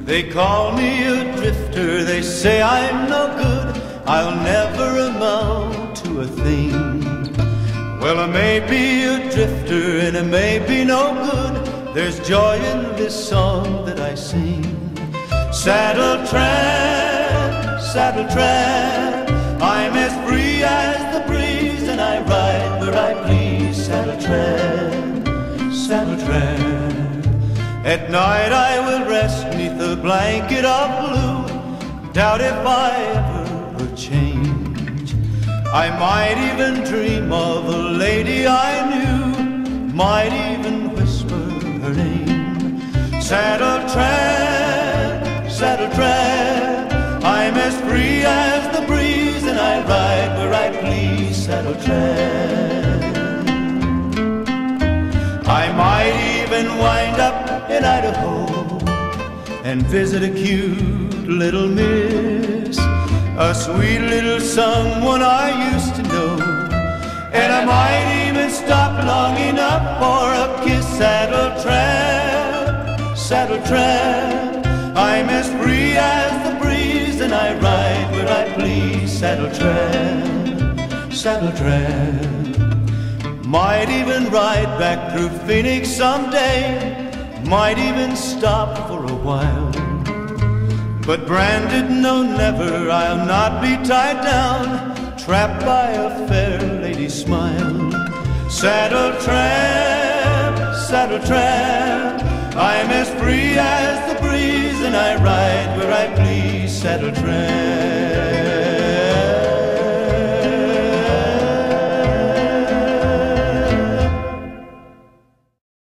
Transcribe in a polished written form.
They call me a drifter, they say I'm no good, I'll never amount to a thing. Well, I may be a drifter and I may be no good, there's joy in this song that I sing. Saddle tramp, I'm as free as the breeze, and I ride where I please. Saddle tramp. At night I will rest neath a blanket of blue, doubt if I ever will change. I might even dream of a lady I knew, might even whisper her name. Saddle tramp, I'm as free as the breeze, and I ride where I please. Saddle tramp. I might even wind up in Idaho and visit a cute little miss, a sweet little someone I used to know, and I might even stop long enough for a kiss. Saddle tramp, I'm as free as the breeze, and I ride where I please. Saddle tramp. Might even ride back through Phoenix someday, might even stop for a while, but branded no never, I'll not be tied down, trapped by a fair lady's smile. Saddle tramp, I'm as free as the breeze, and I ride where I please. Saddle tramp.